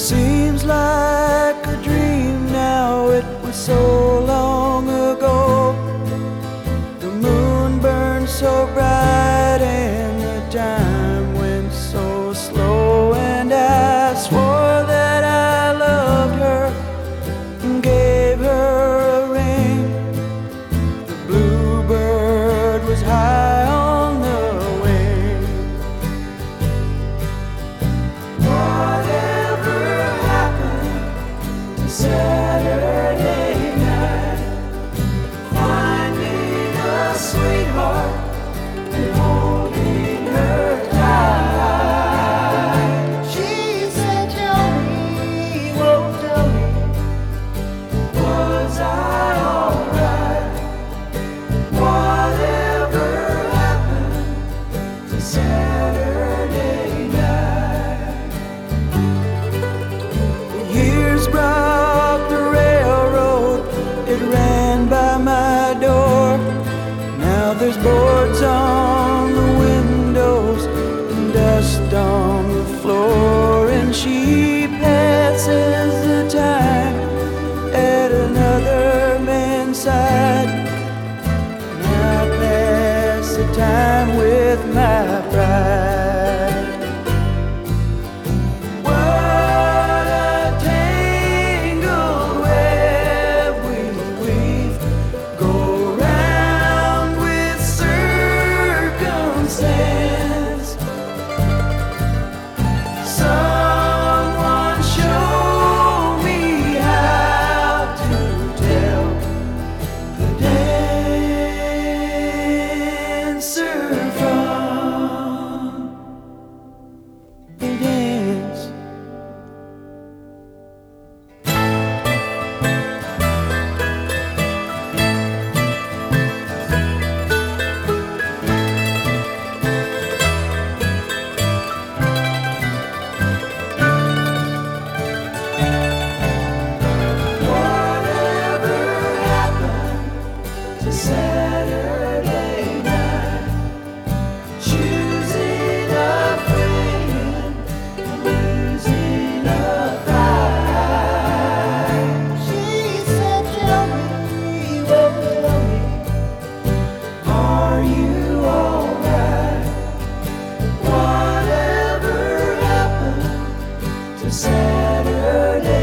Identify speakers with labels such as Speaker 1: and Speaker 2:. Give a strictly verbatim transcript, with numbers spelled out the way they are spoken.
Speaker 1: Seems like a dream now, it was so long ago. The moon burned so bright and the time went so slow, and I swore that I loved her and gave her a ring. The bluebird was high on the wing. Whatever happened to Saturday night, finding a sweetheart and holding her tight? She said, tell me, oh tell me, was I alright? Whatever happened to Saturday night? The years brought the railroad, it ran by my door. Now there's boards on the windows and dust on the floor, and she passes the time at another man's side, and I pass the time with my bride. What a tangled web we weave, go round with circumstance. Someone show me how to tell the dancer from the dance. Whatever happened to Saturday night? Choosing a friend and losing a fight. She said, tell me, oh tell me, are you alright? Whatever happened to Saturday